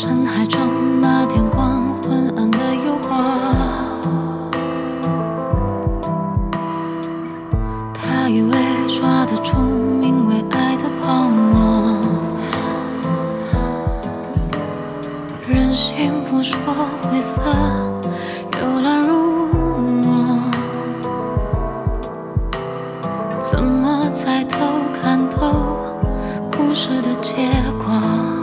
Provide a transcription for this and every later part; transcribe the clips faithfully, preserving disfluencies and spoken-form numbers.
深海中那点光昏暗的诱惑，他以为抓得住名为爱的泡沫，人心不说灰色，幽兰如墨，怎么抬头看透故事的结果？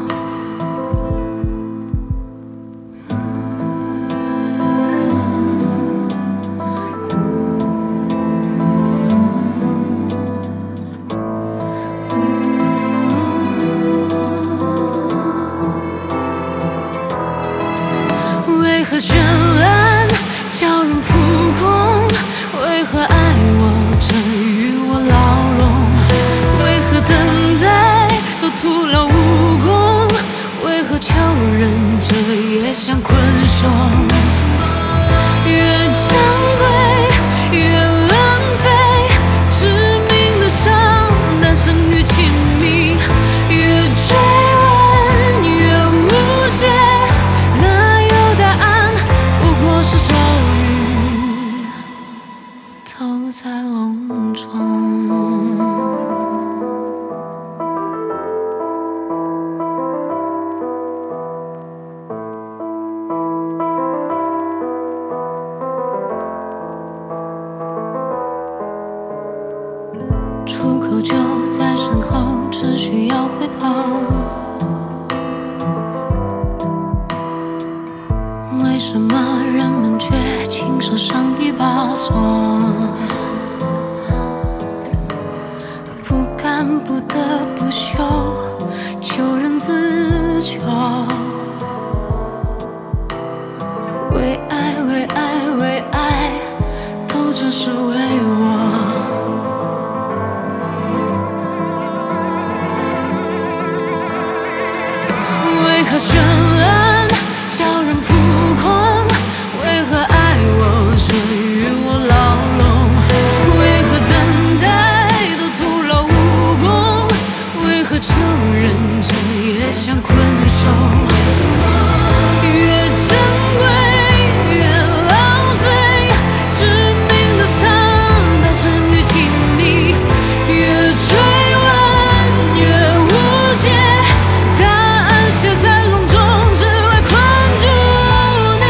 为何绚烂叫人扑空？为何爱我这与我牢笼？为何等待都徒劳无功？为何求人这也像困兽？越珍贵越浪费，致命的伤诞生于亲密，越追问越无解。投在笼中，出口就在身后，只需要回头。为什么人们却亲手上一把锁？不敢不得不休，求人自救。为爱为爱为爱，都只是为我。为何绚烂叫人扑空？为何爱我这与我牢笼？为何等待都徒劳无功？为何求人这也像困兽？越珍贵越浪费，致命的伤诞生于亲密，越追问越无解，答案写在笼中，只为困住你。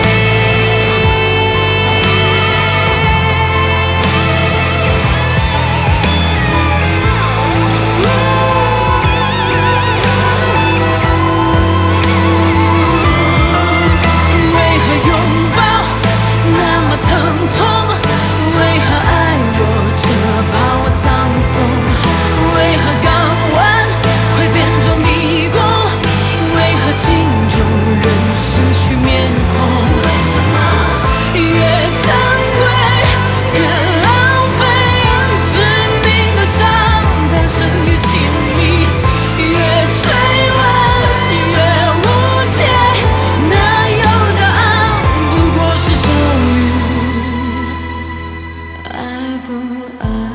为何拥抱那么疼痛？为何爱我这把我葬送？为何港湾会变作迷宫？为何镜中人失去面孔？为什么越珍贵越浪费，致命的伤诞生于亲密，越追问越无解，哪有答案？不过是咒语，爱不爱？